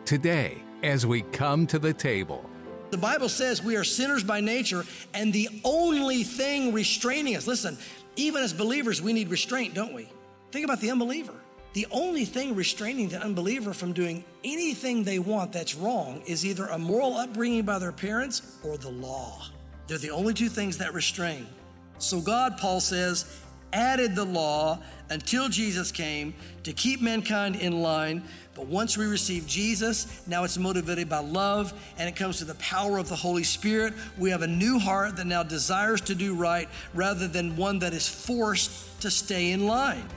today as we come to the table. The Bible says we are sinners by nature, and the only thing restraining us, listen, even as believers, we need restraint, don't we? Think about the unbeliever. The only thing restraining the unbeliever from doing anything they want that's wrong is either a moral upbringing by their parents or the law. They're the only two things that restrain. So God, Paul says, added the law until Jesus came to keep mankind in line. But once we receive Jesus, now it's motivated by love, and it comes to the power of the Holy Spirit. We have a new heart that now desires to do right rather than one that is forced to stay in line.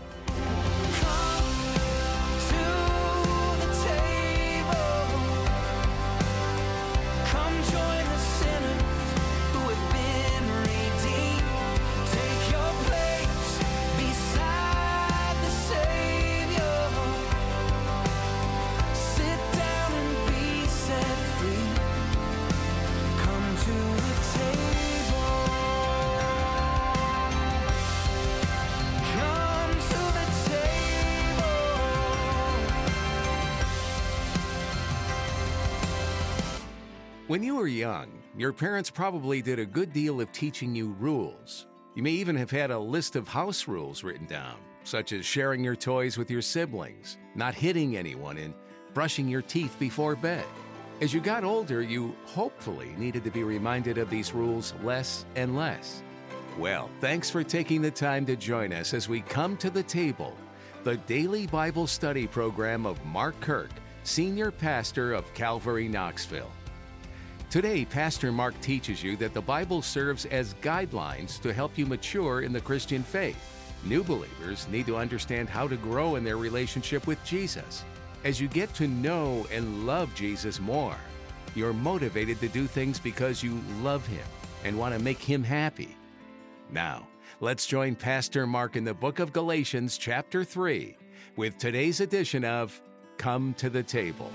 When you were young, your parents probably did a good deal of teaching you rules. You may even have had a list of house rules written down, such as sharing your toys with your siblings, not hitting anyone, and brushing your teeth before bed. As you got older, you hopefully needed to be reminded of these rules less and less. Well, thanks for taking the time to join us as we come to the table, the daily Bible study program of Mark Kirk, Senior Pastor of Calvary Knoxville. Today, Pastor Mark teaches you that the Bible serves as guidelines to help you mature in the Christian faith. New believers need to understand how to grow in their relationship with Jesus. As you get to know and love Jesus more, you're motivated to do things because you love Him and want to make Him happy. Now, let's join Pastor Mark in the book of Galatians, chapter 3, with today's edition of Come to the Table.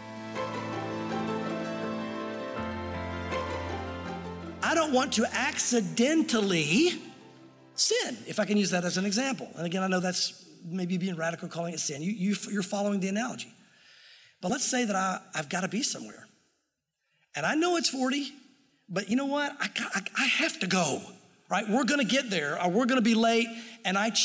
I don't want to accidentally sin, if I can use that as an example. And again, I know that's maybe being radical calling it sin. You're following the analogy. But let's say that I've got to be somewhere. And I know it's 40, but you know what? I have to go, right? We're going to get there, or we're going to be late, and I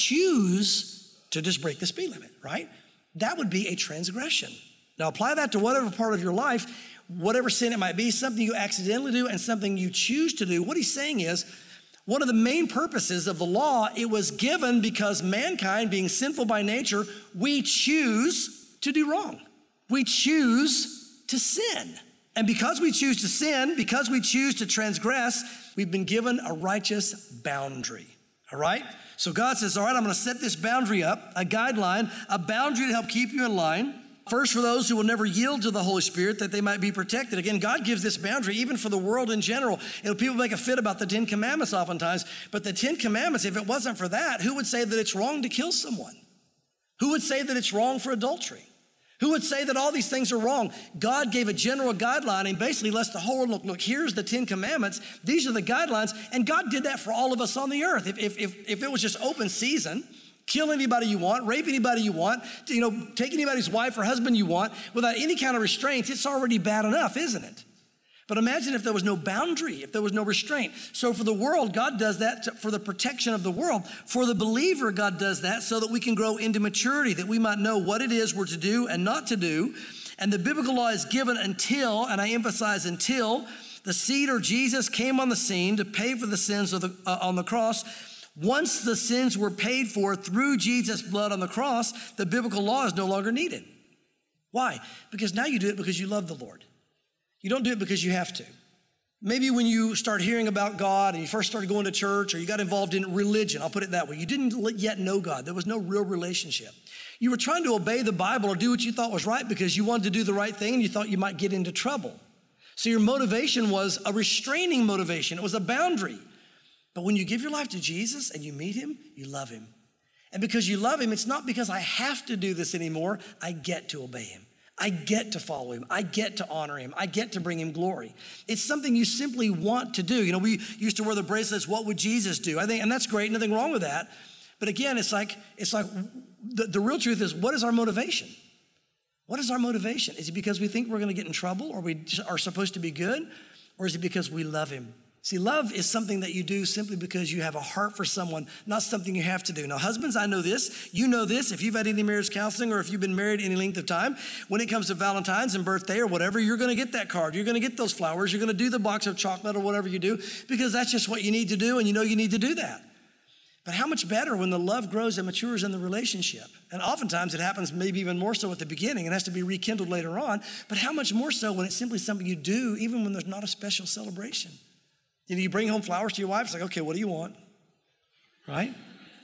choose to just break the speed limit, right? That would be a transgression. Now apply that to whatever part of your life, whatever sin it might be, something you accidentally do and something you choose to do. What he's saying is, one of the main purposes of the law, it was given because mankind, being sinful by nature, we choose to do wrong. We choose to sin. And because we choose to sin, because we choose to transgress, we've been given a righteous boundary. All right? So God says, all right, I'm going to set this boundary up, a guideline, a boundary to help keep you in line. First, for those who will never yield to the Holy Spirit, that they might be protected. Again, God gives this boundary even for the world in general. People make a fit about the 10 Commandments oftentimes, but the 10 Commandments, if it wasn't for that, who would say that it's wrong to kill someone? Who would say that it's wrong for adultery? Who would say that all these things are wrong? God gave a general guideline and basically lets the whole world look, here's the 10 Commandments. These are the guidelines. And God did that for all of us on the earth. If it was just open season, kill anybody you want, rape anybody you want, take anybody's wife or husband you want without any kind of restraints, it's already bad enough, isn't it? But imagine if there was no boundary, if there was no restraint. So for the world, God does that for the protection of the world. For the believer, God does that so that we can grow into maturity, that we might know what it is we're to do and not to do. And the biblical law is given until, and I emphasize until, the seed or Jesus came on the scene to pay for the sins of on the cross. Once the sins were paid for through Jesus' blood on the cross, the biblical law is no longer needed. Why? Because now you do it because you love the Lord. You don't do it because you have to. Maybe when you start hearing about God and you first started going to church or you got involved in religion, I'll put it that way, you didn't yet know God. There was no real relationship. You were trying to obey the Bible or do what you thought was right because you wanted to do the right thing and you thought you might get into trouble. So your motivation was a restraining motivation. It was a boundary. But when you give your life to Jesus and you meet Him, you love Him. And because you love Him, it's not because I have to do this anymore. I get to obey Him. I get to follow Him. I get to honor Him. I get to bring Him glory. It's something you simply want to do. We used to wear the bracelets, what would Jesus do? I think, and that's great, nothing wrong with that. But again, it's like the real truth is, what is our motivation? What is our motivation? Is it because we think we're going to get in trouble or we are supposed to be good? Or is it because we love him? See, love is something that you do simply because you have a heart for someone, not something you have to do. Now, husbands, I know this. You know this. If you've had any marriage counseling or if you've been married any length of time, when it comes to Valentine's and birthday or whatever, you're going to get that card. You're going to get those flowers. You're going to do the box of chocolate or whatever you do because that's just what you need to do, and you know you need to do that. But how much better when the love grows and matures in the relationship? And oftentimes it happens maybe even more so at the beginning. It has to be rekindled later on. But how much more so when it's simply something you do even when there's not a special celebration? You know, you bring home flowers to your wife. It's like, okay, what do you want? Right?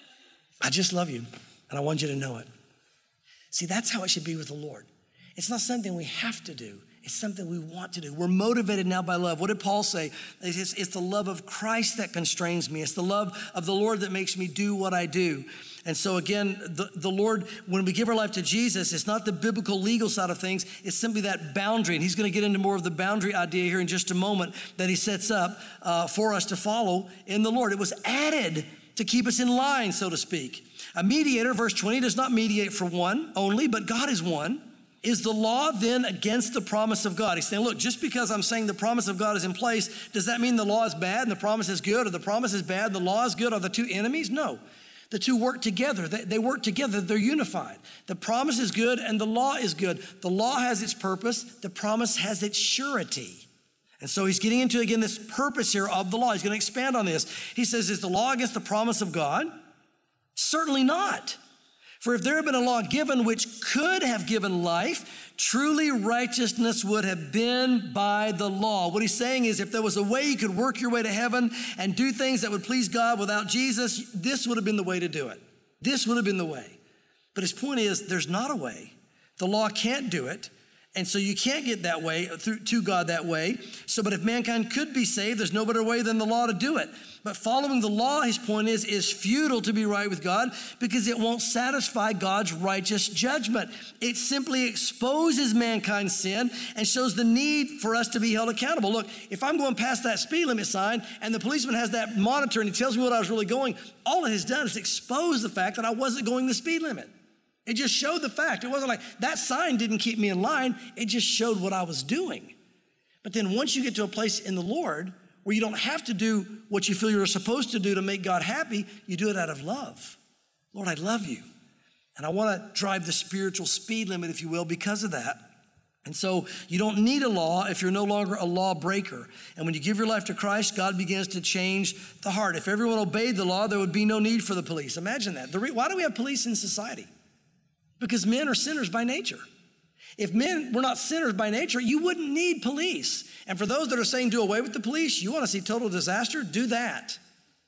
I just love you, and I want you to know it. See, that's how it should be with the Lord. It's not something we have to do. It's something we want to do. We're motivated now by love. What did Paul say? It's the love of Christ that constrains me. It's the love of the Lord that makes me do what I do. And so again, the Lord, when we give our life to Jesus, it's not the biblical legal side of things. It's simply that boundary. And he's going to get into more of the boundary idea here in just a moment that he sets up for us to follow in the Lord. It was added to keep us in line, so to speak. A mediator, verse 20, does not mediate for one only, but God is one. Is the law then against the promise of God? He's saying, look, just because I'm saying the promise of God is in place, does that mean the law is bad and the promise is good, or the promise is bad and the law is good? Are the two enemies? No. The two work together. They work together. They're unified. The promise is good and the law is good. The law has its purpose. The promise has its surety. And so he's getting into, again, this purpose here of the law. He's going to expand on this. He says, is the law against the promise of God? Certainly not. For if there had been a law given which could have given life, truly righteousness would have been by the law. What he's saying is if there was a way you could work your way to heaven and do things that would please God without Jesus, this would have been the way to do it. This would have been the way. But his point is there's not a way. The law can't do it. And so you can't get that way to God that way. So, but if mankind could be saved, there's no better way than the law to do it. But following the law, his point is futile to be right with God because it won't satisfy God's righteous judgment. It simply exposes mankind's sin and shows the need for us to be held accountable. Look, if I'm going past that speed limit sign and the policeman has that monitor and he tells me what I was really going, all it has done is expose the fact that I wasn't going the speed limit. It just showed the fact. It wasn't like that sign didn't keep me in line. It just showed what I was doing. But then once you get to a place in the Lord where you don't have to do what you feel you're supposed to do to make God happy, you do it out of love. Lord, I love you. And I want to drive the spiritual speed limit, if you will, because of that. And so you don't need a law if you're no longer a law breaker. And when you give your life to Christ, God begins to change the heart. If everyone obeyed the law, there would be no need for the police. Imagine that. Why do we have police in society? Because men are sinners by nature. If men were not sinners by nature, you wouldn't need police. And for those that are saying do away with the police, you want to see total disaster? Do that.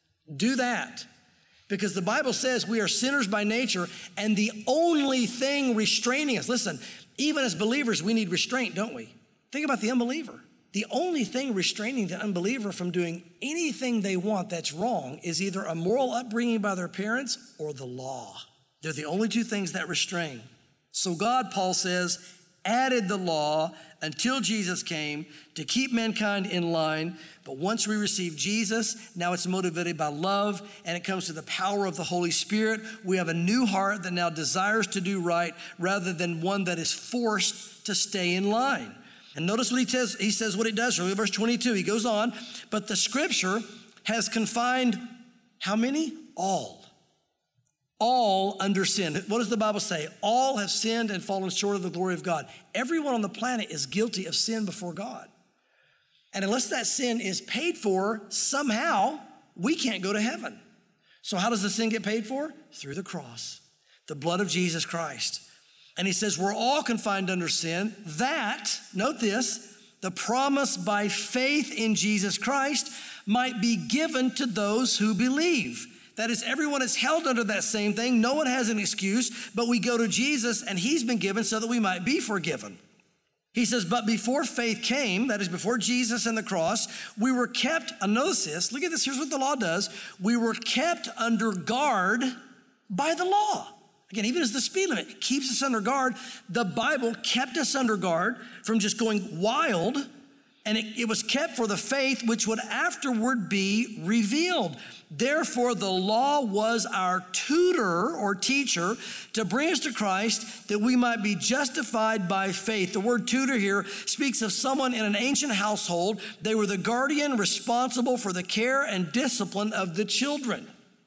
Do that. Because the Bible says we are sinners by nature, and the only thing restraining us, listen, even as believers, we need restraint, don't we? Think about the unbeliever. The only thing restraining the unbeliever from doing anything they want that's wrong is either a moral upbringing by their parents or the law. They're the only two things that restrain. So God, Paul says, added the law until Jesus came to keep mankind in line. But once we receive Jesus, now it's motivated by love and it comes to the power of the Holy Spirit. We have a new heart that now desires to do right rather than one that is forced to stay in line. And notice what he says. He says what it does. Really, verse 22, he goes on, but the scripture has confined how many? All under sin. What does the Bible say? All have sinned and fallen short of the glory of God. Everyone on the planet is guilty of sin before God. And unless that sin is paid for, somehow we can't go to heaven. So how does the sin get paid for? Through the cross, the blood of Jesus Christ. And he says we're all confined under sin that, note this, the promise by faith in Jesus Christ might be given to those who believe. That is, everyone is held under that same thing. No one has an excuse, but we go to Jesus and he's been given so that we might be forgiven. He says, but before faith came, that is before Jesus and the cross, we were kept, notice this, look at this, here's what the law does. We were kept under guard by the law. Again, even as the speed limit keeps us under guard, the Bible kept us under guard from just going wild and it was kept for the faith which would afterward be revealed. Therefore, the law was our tutor or teacher to bring us to Christ that we might be justified by faith. The word tutor here speaks of someone in an ancient household. They were the guardian responsible for the care and discipline of the children.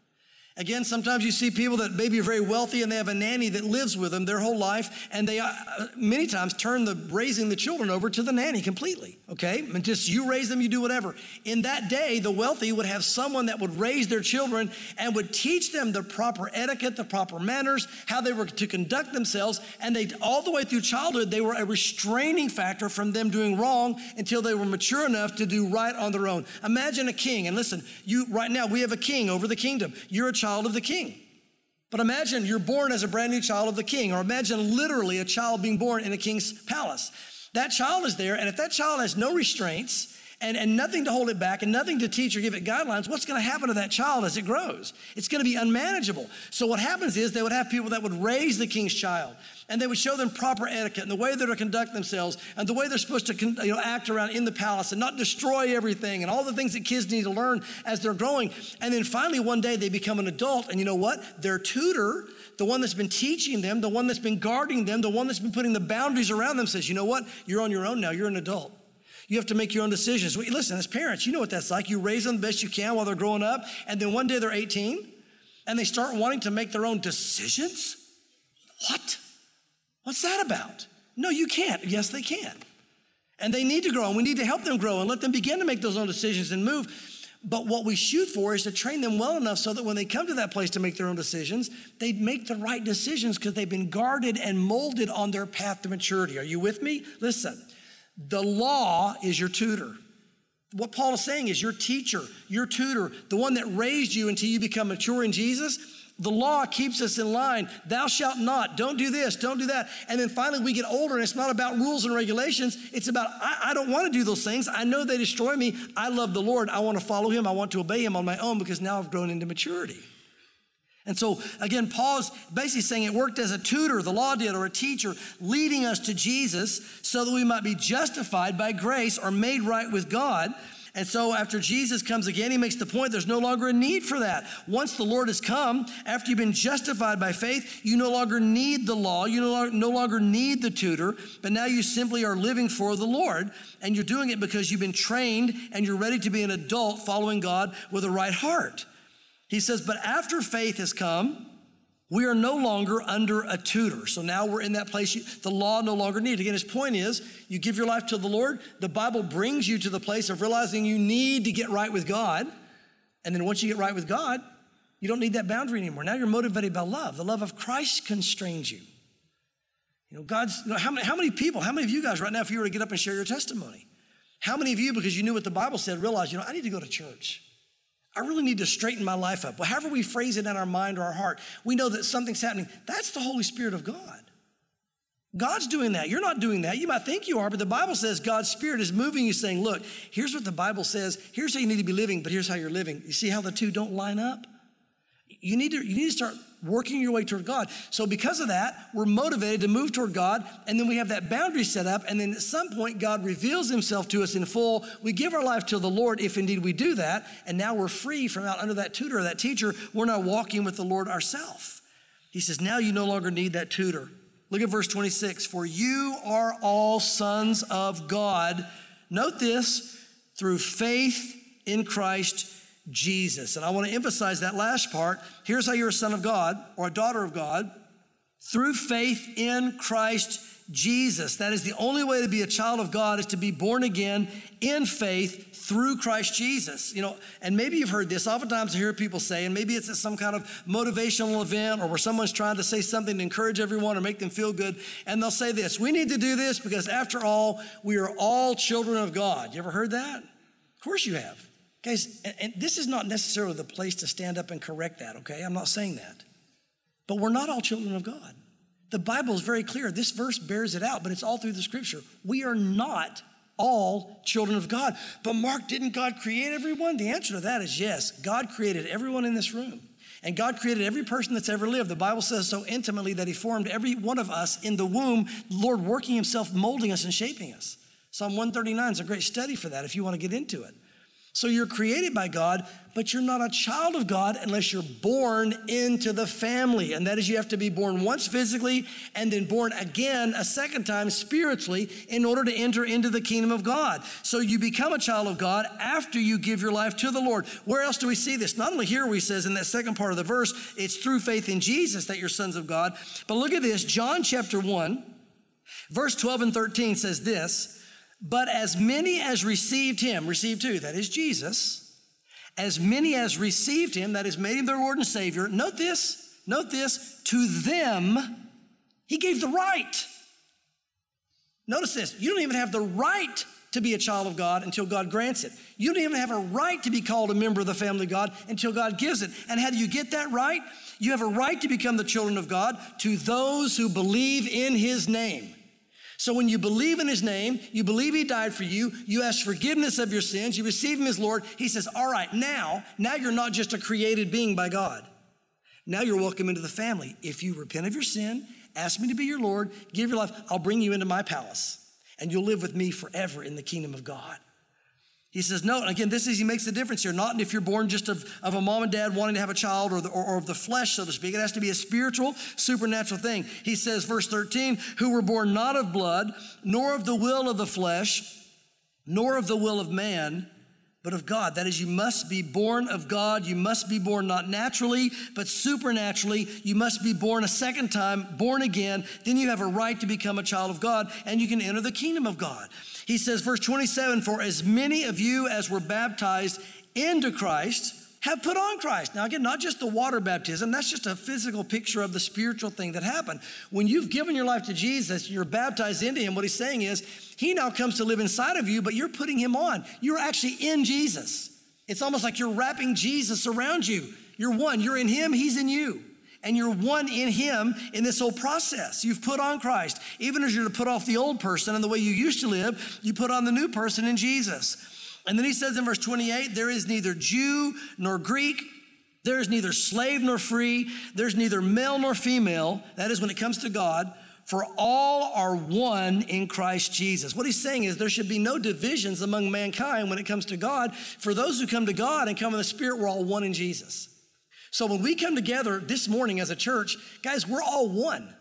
Again, sometimes you see people that maybe are very wealthy and they have a nanny that lives with them their whole life, and they many times turn the raising the children over to the nanny completely, okay? And just you raise them, you do whatever. In that day, the wealthy would have someone that would raise their children and would teach them the proper etiquette, the proper manners, how they were to conduct themselves, and they all the way through childhood, they were a restraining factor from them doing wrong until they were mature enough to do right on their own. Imagine a king, and listen, right now we have a king over the kingdom. You're a child of the king. But imagine you're born as a brand new child of the king, or imagine literally a child being born in a king's palace. That child is there, and if that child has no restraints and nothing to hold it back and nothing to teach or give it guidelines, what's going to happen to that child as it grows? It's going to be unmanageable. So what happens is they would have people that would raise the king's child, and they would show them proper etiquette and the way they're to conduct themselves and the way they're supposed to act around in the palace and not destroy everything and all the things that kids need to learn as they're growing. And then finally one day they become an adult, and you know what? Their tutor, the one that's been teaching them, the one that's been guarding them, the one that's been putting the boundaries around them says, you know what? You're on your own now. You're an adult. You have to make your own decisions. Listen, as parents, you know what that's like. You raise them the best you can while they're growing up, and then one day they're 18, and they start wanting to make their own decisions? What? What's that about? No, you can't. Yes, they can. And they need to grow, and we need to help them grow and let them begin to make those own decisions and move. But what we shoot for is to train them well enough so that when they come to that place to make their own decisions, they make the right decisions because they've been guarded and molded on their path to maturity. Are you with me? Listen, the law is your tutor. What Paul is saying is your teacher, your tutor, the one that raised you until you become mature in Jesus. The law keeps us in line. Thou shalt not. Don't do this. Don't do that. And then finally we get older, and it's not about rules and regulations. It's about, I don't want to do those things. I know they destroy me. I love the Lord. I want to follow him. I want to obey him on my own because now I've grown into maturity. And so again, Paul's basically saying it worked as a tutor, the law did, or a teacher, leading us to Jesus so that we might be justified by grace or made right with God. And so after Jesus comes again, he makes the point there's no longer a need for that. Once the Lord has come, after you've been justified by faith, you no longer need the law, you no longer need the tutor, but now you simply are living for the Lord, and you're doing it because you've been trained and you're ready to be an adult following God with a right heart. He says, but after faith has come, we are no longer under a tutor. So now we're in that place, the law no longer needed. Again, his point is, you give your life to the Lord, the Bible brings you to the place of realizing you need to get right with God. And then once you get right with God, you don't need that boundary anymore. Now you're motivated by love. The love of Christ constrains you. You know, how many people, how many of you guys right now, if you were to get up and share your testimony, how many of you, because you knew what the Bible said, realized, I need to go to church. I really need to straighten my life up. Well, however we phrase it in our mind or our heart, we know that something's happening. That's the Holy Spirit of God. God's doing that. You're not doing that. You might think you are, but the Bible says God's Spirit is moving you, saying, look, here's what the Bible says. Here's how you need to be living, but here's how you're living. You see how the two don't line up? You need to start working your way toward God. So because of that, we're motivated to move toward God, and then we have that boundary set up, and then at some point, God reveals himself to us in full. We give our life to the Lord if indeed we do that, and now we're free from out under that tutor or that teacher. We're now walking with the Lord ourselves. He says, now you no longer need that tutor. Look at verse 26. For you are all sons of God. Note this, through faith in Christ Jesus. And I want to emphasize that last part. Here's how you're a son of God or a daughter of God. Through faith in Christ Jesus. That is the only way to be a child of God, is to be born again in faith through Christ Jesus. And maybe you've heard this. Oftentimes I hear people say, and maybe it's at some kind of motivational event or where someone's trying to say something to encourage everyone or make them feel good. And they'll say this, we need to do this because after all, we are all children of God. You ever heard that? Of course you have. Guys, and this is not necessarily the place to stand up and correct that, okay? I'm not saying that. But we're not all children of God. The Bible is very clear. This verse bears it out, but it's all through the scripture. We are not all children of God. But Mark, didn't God create everyone? The answer to that is yes. God created everyone in this room. And God created every person that's ever lived. The Bible says so intimately that he formed every one of us in the womb, the Lord working himself, molding us and shaping us. Psalm 139 is a great study for that if you want to get into it. So you're created by God, but you're not a child of God unless you're born into the family. And that is, you have to be born once physically and then born again a second time spiritually in order to enter into the kingdom of God. So you become a child of God after you give your life to the Lord. Where else do we see this? Not only here where he says in that second part of the verse, it's through faith in Jesus that you're sons of God. But look at this, John chapter 1, verse 12 and 13 says this, but as many as received him, received who? That is Jesus. As many as received him, that is made him their Lord and Savior. Note this, to them, he gave the right. Notice this, you don't even have the right to be a child of God until God grants it. You don't even have a right to be called a member of the family of God until God gives it. And how do you get that right? You have a right to become the children of God to those who believe in his name. So when you believe in his name, you believe he died for you, you ask forgiveness of your sins, you receive him as Lord, he says, all right, now you're not just a created being by God. Now you're welcome into the family. If you repent of your sin, ask me to be your Lord, give your life, I'll bring you into my palace, and you'll live with me forever in the kingdom of God. He says, no, again, he makes the difference here. Not if you're born just of a mom and dad wanting to have a child or of the flesh, so to speak. It has to be a spiritual, supernatural thing. He says, verse 13, who were born not of blood, nor of the will of the flesh, nor of the will of man, but of God. That is, you must be born of God. You must be born not naturally, but supernaturally. You must be born a second time, born again. Then you have a right to become a child of God, and you can enter the kingdom of God. He says, verse 27, for as many of you as were baptized into Christ have put on Christ. Now again, not just the water baptism, that's just a physical picture of the spiritual thing that happened. When you've given your life to Jesus, you're baptized into him, what he's saying is, he now comes to live inside of you, but you're putting him on. You're actually in Jesus. It's almost like you're wrapping Jesus around you. You're one, you're in him, he's in you. And you're one in him in this whole process. You've put on Christ. Even as you're to put off the old person and the way you used to live, you put on the new person in Jesus. And then he says in verse 28, there is neither Jew nor Greek. There is neither slave nor free. There's neither male nor female. That is when it comes to God. For all are one in Christ Jesus. What he's saying is there should be no divisions among mankind when it comes to God. For those who come to God and come in the Spirit, we're all one in Jesus. So when we come together this morning as a church, guys, we're all one.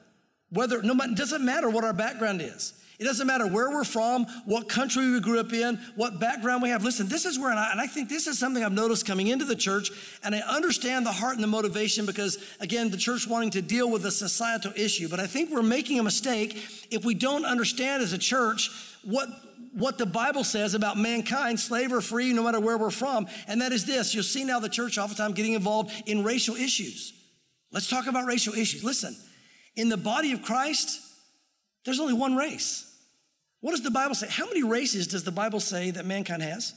It doesn't matter what our background is. It doesn't matter where we're from, what country we grew up in, what background we have. Listen, this is where, and I think this is something I've noticed coming into the church, and I understand the heart and the motivation because, again, the church wanting to deal with a societal issue. But I think we're making a mistake if we don't understand as a church what the Bible says about mankind, slave or free, no matter where we're from. And that is this. You'll see now the church oftentimes getting involved in racial issues. Let's talk about racial issues. Listen, in the body of Christ, there's only one race. What does the Bible say? How many races does the Bible say that mankind has?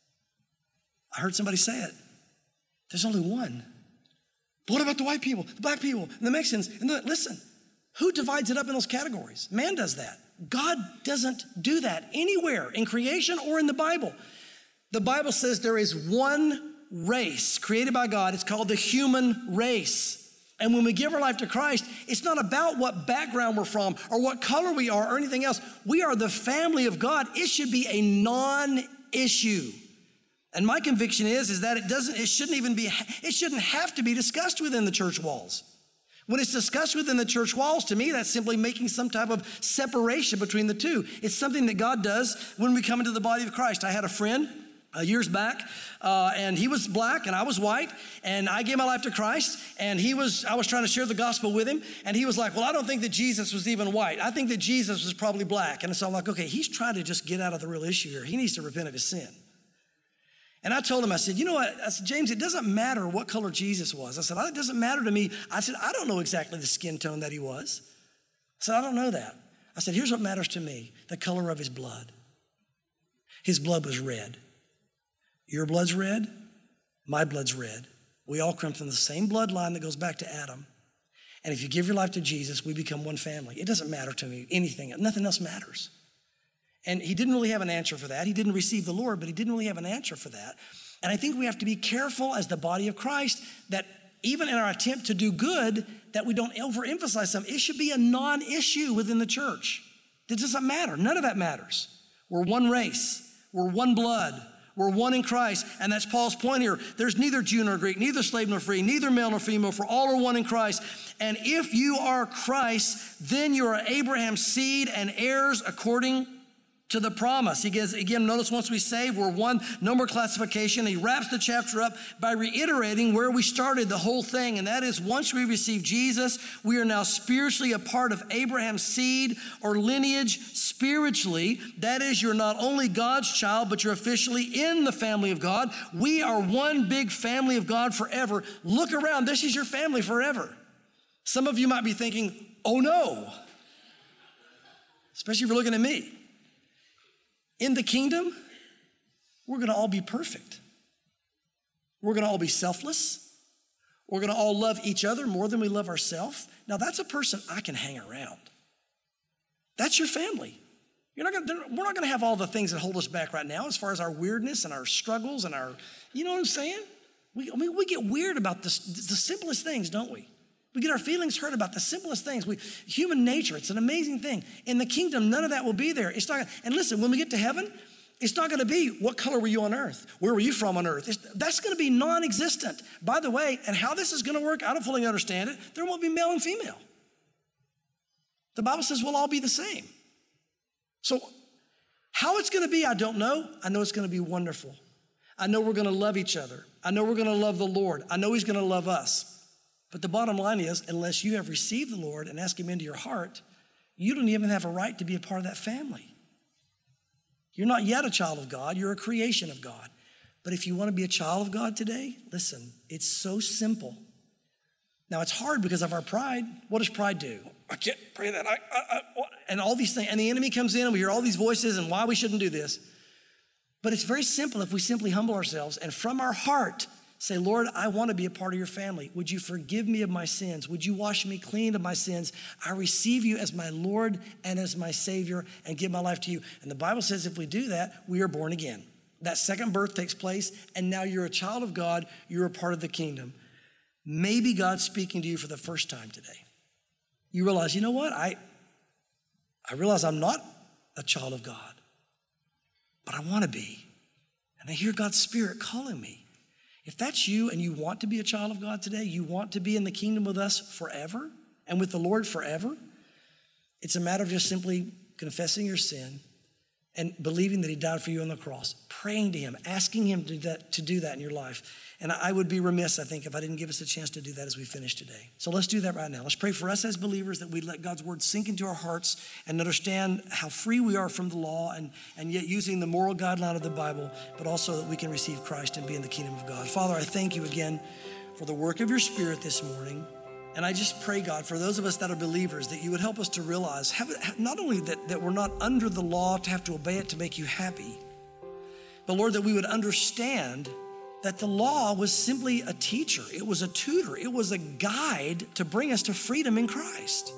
I heard somebody say it. There's only one. But what about the white people, the black people, and the Mexicans? Listen, who divides it up in those categories? Man does that. God doesn't do that anywhere in creation or in the Bible. The Bible says there is one race created by God. It's called the human race. And when we give our life to Christ, it's not about what background we're from or what color we are or anything else. We are the family of God. It should be a non-issue. And my conviction is that it shouldn't have to be discussed within the church walls. When it's discussed within the church walls, to me, that's simply making some type of separation between the two. It's something that God does when we come into the body of Christ. I had a friend years back, and he was black and I was white, and I gave my life to Christ, and I was trying to share the gospel with him, and he was like, well, I don't think that Jesus was even white. I think that Jesus was probably black. And so I'm like, okay, he's trying to just get out of the real issue here. He needs to repent of his sin. And I told him, I said, you know what? I said, James, it doesn't matter what color Jesus was. I said, it doesn't matter to me. I said, I don't know exactly the skin tone that he was. I said, I don't know that. I said, here's what matters to me, the color of his blood. His blood was red. Your blood's red, my blood's red. We all come from the same bloodline that goes back to Adam. And if you give your life to Jesus, we become one family. It doesn't matter to me, anything, nothing else matters. And he didn't really have an answer for that. He didn't receive the Lord, but he didn't really have an answer for that. And I think we have to be careful as the body of Christ that even in our attempt to do good, that we don't overemphasize something. It should be a non-issue within the church. It doesn't matter. None of that matters. We're one race. We're one blood. We're one in Christ. And that's Paul's point here. There's neither Jew nor Greek, neither slave nor free, neither male nor female, for all are one in Christ. And if you are Christ, then you are Abraham's seed and heirs according to the promise. He gives, again, notice once we save, we're one, no more classification. He wraps the chapter up by reiterating where we started the whole thing, and that is once we receive Jesus, we are now spiritually a part of Abraham's seed or lineage spiritually. That is, you're not only God's child, but you're officially in the family of God. We are one big family of God forever. Look around, this is your family forever. Some of you might be thinking, oh no, especially if you're looking at me. In the kingdom, we're gonna all be perfect. We're gonna all be selfless. We're gonna all love each other more than we love ourselves. Now that's a person I can hang around. That's your family. We're not gonna have all the things that hold us back right now as far as our weirdness and our struggles and our, you know what I'm saying? We get weird about the simplest things, don't we? We get our feelings hurt about the simplest things. Human nature, it's an amazing thing. In the kingdom, none of that will be there. And listen, when we get to heaven, it's not gonna be, what color were you on earth? Where were you from on earth? That's gonna be non-existent. By the way, and how this is gonna work, I don't fully understand it. There won't be male and female. The Bible says we'll all be the same. So how it's gonna be, I don't know. I know it's gonna be wonderful. I know we're gonna love each other. I know we're gonna love the Lord. I know He's gonna love us. But the bottom line is, unless you have received the Lord and asked Him into your heart, you don't even have a right to be a part of that family. You're not yet a child of God, you're a creation of God. But if you want to be a child of God today, listen, it's so simple. Now it's hard because of our pride. What does pride do? I can't pray that, and all these things, and the enemy comes in and we hear all these voices and why we shouldn't do this. But it's very simple if we simply humble ourselves and from our heart say, Lord, I want to be a part of your family. Would you forgive me of my sins? Would you wash me clean of my sins? I receive you as my Lord and as my Savior and give my life to you. And the Bible says if we do that, we are born again. That second birth takes place, and now you're a child of God. You're a part of the kingdom. Maybe God's speaking to you for the first time today. You realize, you know what? I realize I'm not a child of God, but I want to be. And I hear God's Spirit calling me. If that's you and you want to be a child of God today, you want to be in the kingdom with us forever and with the Lord forever, it's a matter of just simply confessing your sin and believing that He died for you on the cross, praying to Him, asking Him to do that in your life. And I would be remiss, I think, if I didn't give us a chance to do that as we finish today. So let's do that right now. Let's pray for us as believers that we let God's word sink into our hearts and understand how free we are from the law and yet using the moral guideline of the Bible, but also that we can receive Christ and be in the kingdom of God. Father, I thank you again for the work of your Spirit this morning. And I just pray, God, for those of us that are believers, that you would help us to realize not only that we're not under the law to have to obey it to make you happy, but Lord, that we would understand that the law was simply a teacher. It was a tutor. It was a guide to bring us to freedom in Christ.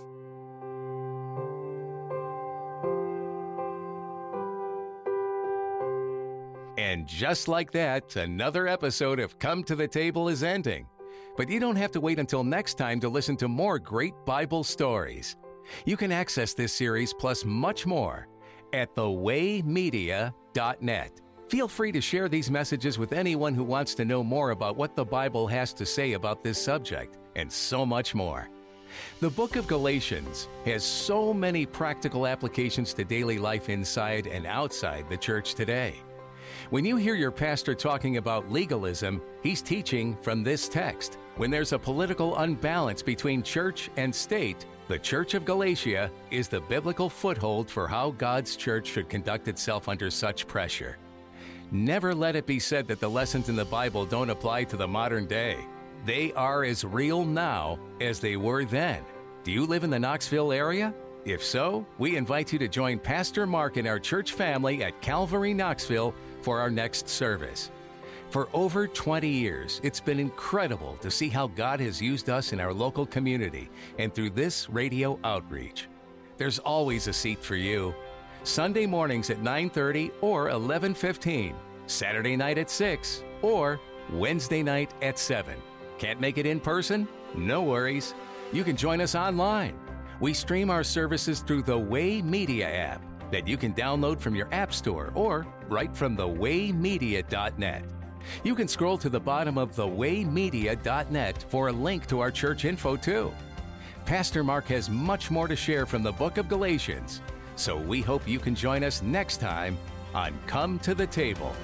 And just like that, another episode of Come to the Table is ending. But you don't have to wait until next time to listen to more great Bible stories. You can access this series plus much more at thewaymedia.net. Feel free to share these messages with anyone who wants to know more about what the Bible has to say about this subject, and so much more. The book of Galatians has so many practical applications to daily life inside and outside the church today. When you hear your pastor talking about legalism, he's teaching from this text. When there's a political unbalance between church and state, the Church of Galatia is the biblical foothold for how God's church should conduct itself under such pressure. Never let it be said that the lessons in the Bible don't apply to the modern day. They are as real now as they were then. Do you live in the Knoxville area? If so, we invite you to join Pastor Mark and our church family at Calvary Knoxville for our next service. For over 20 years, it's been incredible to see how God has used us in our local community and through this radio outreach. There's always a seat for you. Sunday mornings at 9:30 or 11:15, Saturday night at 6, or Wednesday night at 7. Can't make it in person? No worries. You can join us online. We stream our services through the Way Media app. that you can download from your App Store or right from thewaymedia.net. You can scroll to the bottom of thewaymedia.net for a link to our church info too. Pastor Mark has much more to share from the book of Galatians, so we hope you can join us next time on Come to the Table.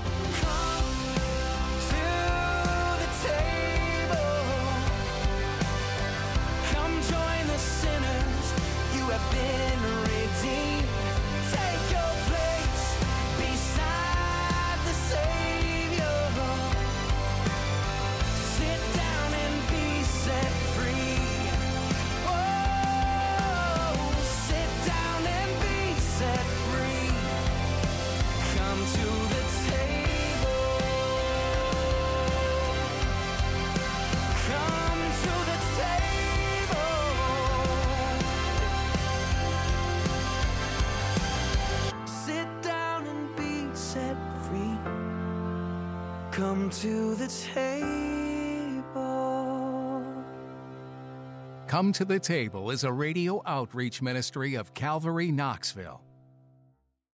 Come to the table. Come to the Table is a radio outreach ministry of Calvary Knoxville.